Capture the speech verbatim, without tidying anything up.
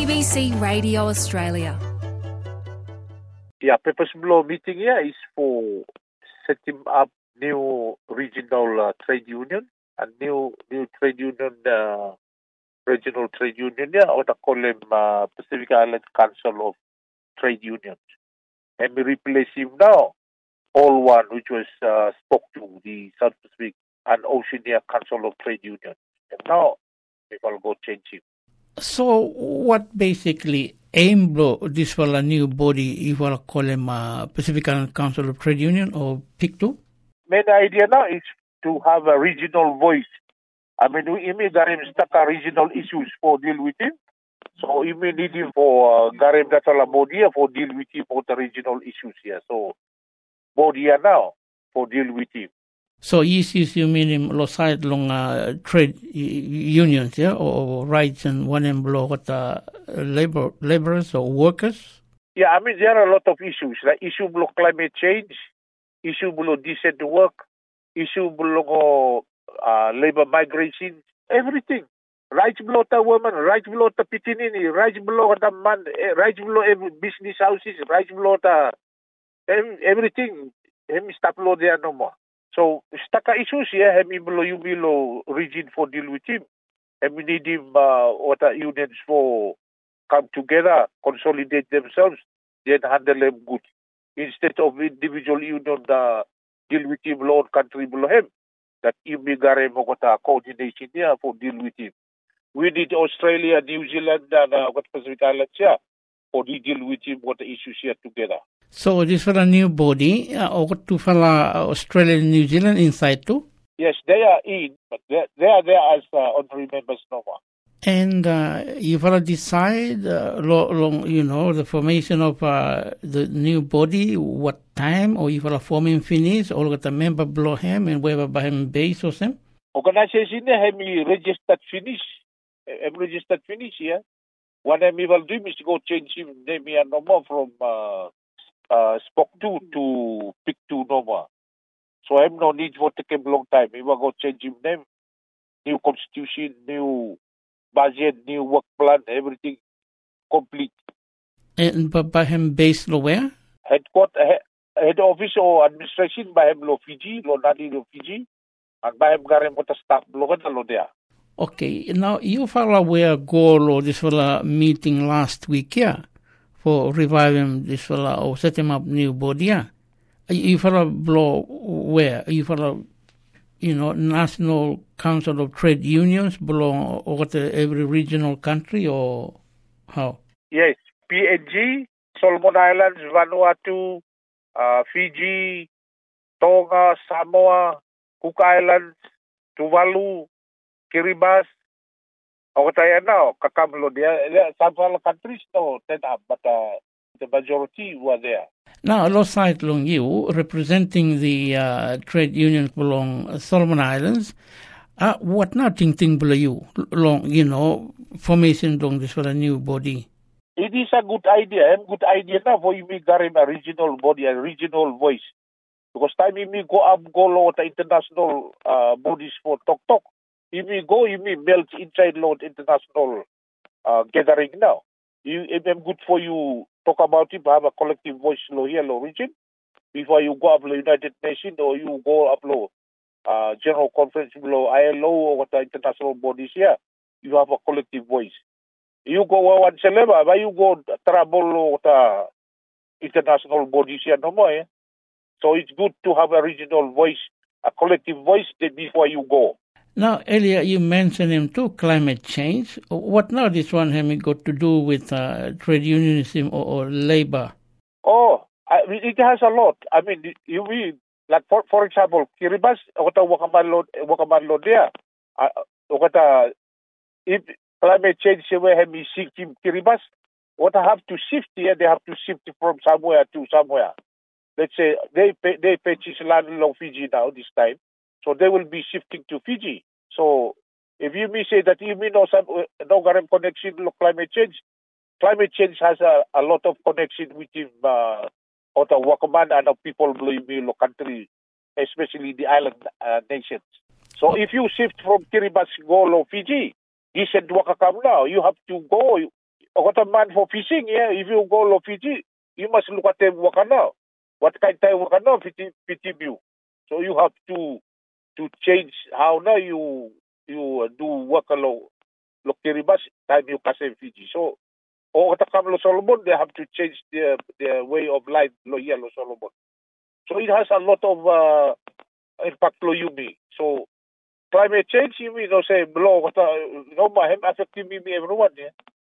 B C Radio Australia. Yeah, purpose below meeting here is for setting up new regional uh, trade union and new new trade union, uh, regional trade union. Yeah, what I call them uh, Pacific Island Council of Trade Unions. And we replace him now, all one which was uh, spoke to the South Pacific and Oceania Council of Trade Unions. And now we will go change him. So what basically aim blo this for a new body you will call him uh, Pacific Island Council of Trade Union or P I C two? Main idea now is to have a regional voice. I mean, we may got him stuck a regional issues for deal with him. So you may need him for uh, Garem Datala body for deal with him for the regional issues here. So body here now for deal with him. So issues you mean him lo side long uh, trade unions, yeah, or, or rights and one and below what uh, labor laborers or workers? Yeah, I mean there are a lot of issues. Like issue below climate change, issue below decent work, issue below uh, labor migration, everything. Rights below the woman, rights below the pitinini, rights below the man, rights below every business houses, rights below the everything. Him stop below there no more. So, staka issues here, hemi below you below region for deal with him. And we need him, uh, what are unions for come together, consolidate themselves, then handle them good. Instead of individual union uh, deal with him below country below him, that you be garem what a coordination here for deal with him. We need Australia, New Zealand, and uh, what Pacific Islands here for to deal with him what the issues here together. So this for a new body, uh, or to follow Australia and New Zealand inside too? Yes, they are in, but they, they are there as uh, honorary members no more. And uh, you will decide, uh, lo, lo, you know, the formation of uh, the new body, what time, or you will form him finish, or get a member below him and whether by him base or something? Organization have me registered finish, I'm registered finish here. What I will do is to go change him name here no more from uh, uh, Spock two to P I C two no more. So I have no need for take a long time. We will go change him name, new constitution, new budget, new work plan, everything complete. And but by him based where? Headquarter, head, head office or administration by him lo Fiji, lo nani lo Fiji, and by him garem what staff lo lo there. Okay, now you follow where goal or this fella meeting last week, yeah, for reviving this fella or set him up new body, yeah. You follow blow where? You follow, you know, National Council of Trade Unions below or the, every regional country or how? Yes, P N G, Solomon Islands, Vanuatu, uh, Fiji, Tonga, Samoa, Cook Islands, Tuvalu, Kiribati, or now, Kakamlo, there some other countries no set up, but uh, the majority were there. Now, alongside long you, representing the uh, trade unions along Solomon Islands, uh, what now ting ting below you, long, you know, formation along this for a new body? It is a good idea, a good idea now for you me garim a regional body, a regional voice. Because time you me go up, go low the international uh, bodies for talk talk. You may go, you may melt inside Lord International uh, gathering now. You, it is good for you talk about it, have a collective voice low here, low region, before you go up the United Nations or you go up low uh, General Conference below I L O or what the international bodies here. You have a collective voice. You go one celebrity, but you go trouble or the international bodies here no more. Eh? So it's good to have a regional voice, a collective voice before you go. Now, earlier you mentioned him too, climate change. What now this one having got to do with uh, trade unionism or, or labor? Oh, I mean, it has a lot. I mean, you mean, like for for example, Kiribati, what a wakaman there. What a if climate change where have me seek him Kiribati, what I have to shift here, they have to shift from somewhere to somewhere. Let's say they pay, they purchase land along Fiji now this time. So they will be shifting to Fiji. So if you may say that you may know some no current connection to climate change, climate change has a, a lot of connection with him, uh, or the Wakaman and the people in the country, especially the island uh, nations. So if you shift from Kiribati go to Fiji, decent Wakakam now, you have to go I got a man for fishing, yeah. If you go to Fiji, you must look at the wakana. What kind of wakana Fiji, Fiji view. So you have to to change how now you you do work along lo kiribas time you kase Fiji. So o kata kam lo Solomon, they have to change their their way of life lo here lo Solomon. So it has a lot of uh, impact lo Yumi. So climate change, you mean, no say blow, what, no, my him affecting me, everyone, yeah.